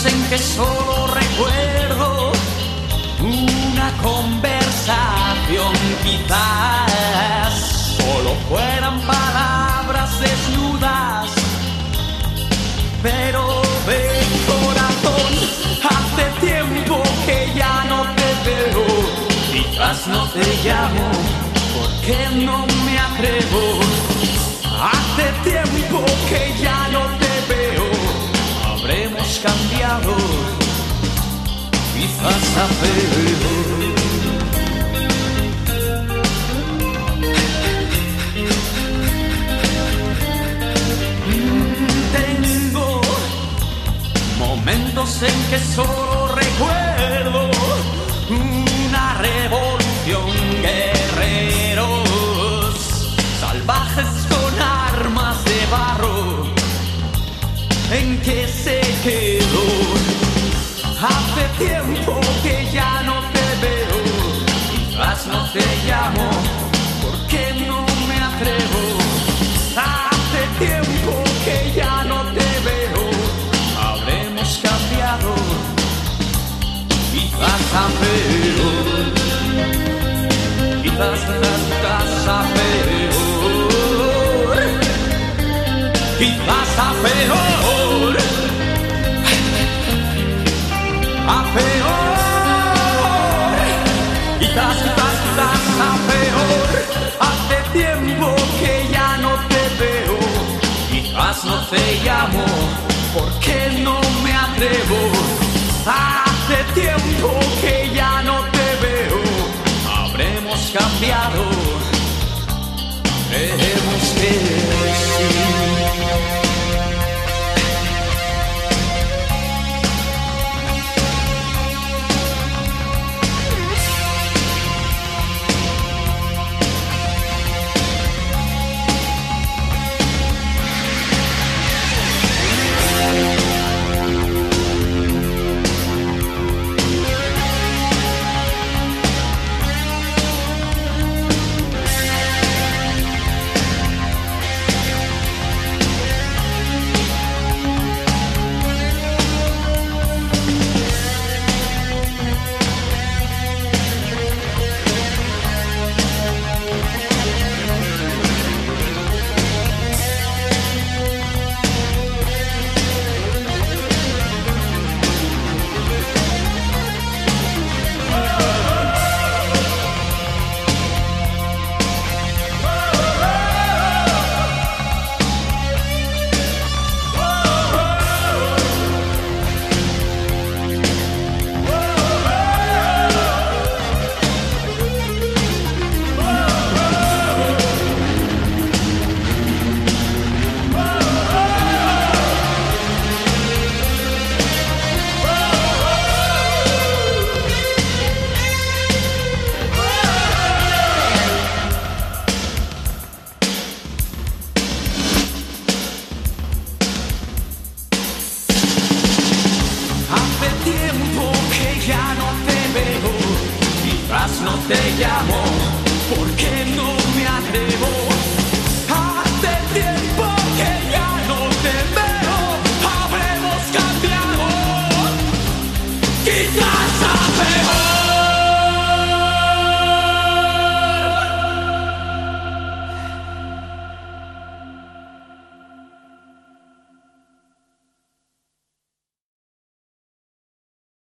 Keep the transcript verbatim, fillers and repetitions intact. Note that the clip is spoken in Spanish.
en que solo recuerdo una conversación, quizás solo fueran palabras desnudas, pero ve corazón, hace tiempo que ya no te veo, quizás no te llamo porque no me atrevo, hace tiempo que ya no te veo, habremos cambiado, quizás a peor. Tengo momentos en que solo recuerdo una revolución, guerreros salvajes con armas de barro, en que se quedó. Hace tiempo que ya no te veo, quizás no te llamo porque no me atrevo. Hace tiempo que ya no te veo, habremos cambiado, quizás a peor, quizás, quizás a peor, quizás a peor, a peor, quizás, quizás, quizás a peor. Hace tiempo que ya no te veo, quizás no te llamo porque no me atrevo. Hace tiempo que ya no te veo, habremos cambiado, creemos que sí. No te llamo